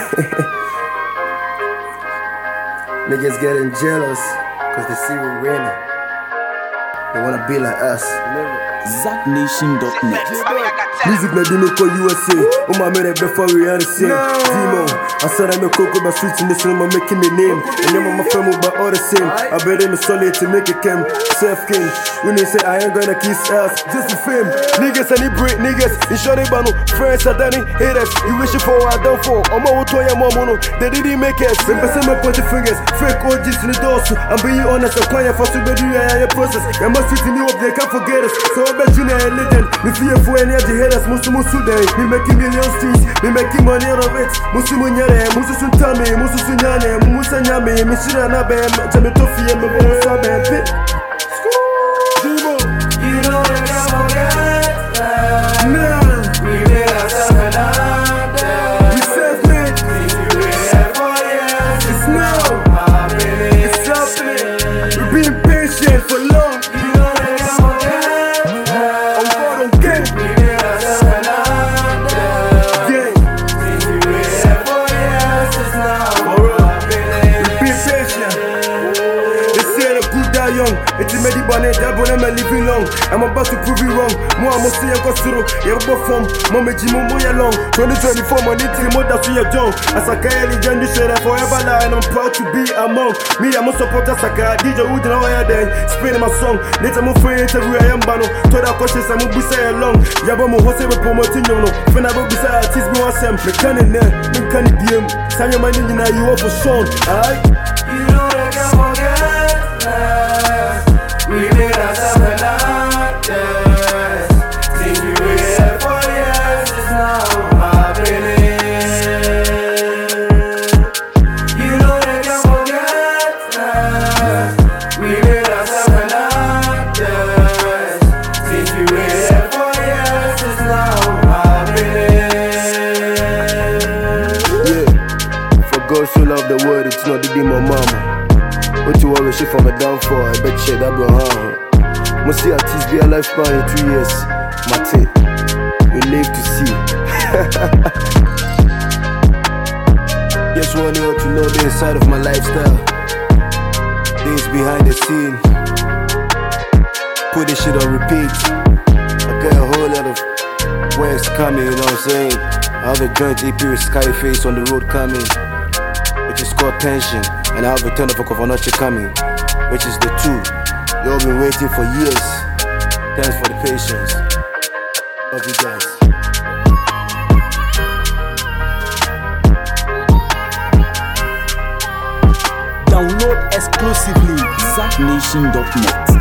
Niggas getting jealous cause they see we winning. They wanna be like us. ZachNation.net. Music na di make for USA. My man before we are the same. Demo, I said I'm a cocoa by streets in the cinema making the name. And then my family but all the same. I bet them solid to make it cam. Self king. When they say I ain't gonna kiss ass just for fame. Niggas and they break niggas. In short they bano. Friends are done haters. You wish for what I done for. I'm all to your mono. They didn't make it. When person my point fingers. Fake OGs in the doors. I'm being honest. I'm quiet for to be doing a process. You must fit me up. They can't forget us. So I bet you know a legend. Me fear for any of the haters. Musu day. Me making million streets. Me making money out of it. Musu munyare. Musu suntame. Musu sunyane. Musu nyame. Me shira na be. Jame tofi. Me bonsa be. You know they can't forget that. Nah. We made ourselves another. We self-made. We waited for years. It's now. Happening. It's happening. We've been patient for long. You know they can't forget that. I'm God on game. We made ourselves another. Yeah. We waited for years. It's now. Happening. We've been patient. They say the good die young. It's a medi bonnet, that boy I'm living long. I'm about to prove it wrong. More I'm say I got zero. Yeah, but from Mama Jimo Moya long. 2024 money till more that's your John. As a guy, you say that forever now, and I'm proud to be among. Me, I'm a supporter, Saka, DJ Wood, and all I then. Spinning my song. Later, I'm free interview, I am Bano. Told our questions, I'm going to be along. Yabamo, what's ever promoting you know. When I go beside artists, me was them. Me can't in there, me can't DM. Sanya money, you know, you off for Sean. Alright? You know they can't forget that. We made ourselves another. Things we waited for years is now happening. You know they can't forget that. We made ourselves another. Things we waited for years is now happening. Yeah. For God so love the world, it's not to be my mama. What you worry shit for my downfall, I bet shit that bro, Must see artists be alive for in 2 years. Mate, we live to see. Just want you to know the inside of my lifestyle. Things behind the scene. Put this shit on repeat. I got a whole lot of waves coming, you know what I'm saying? I have a joint EP with Skyface on the road coming, which is called Tension. And I have a ton of Kokonochi coming, which is the 2. Y'all been waiting for years. Thanks for the patience. Love you guys. Download exclusively ZachNation.net.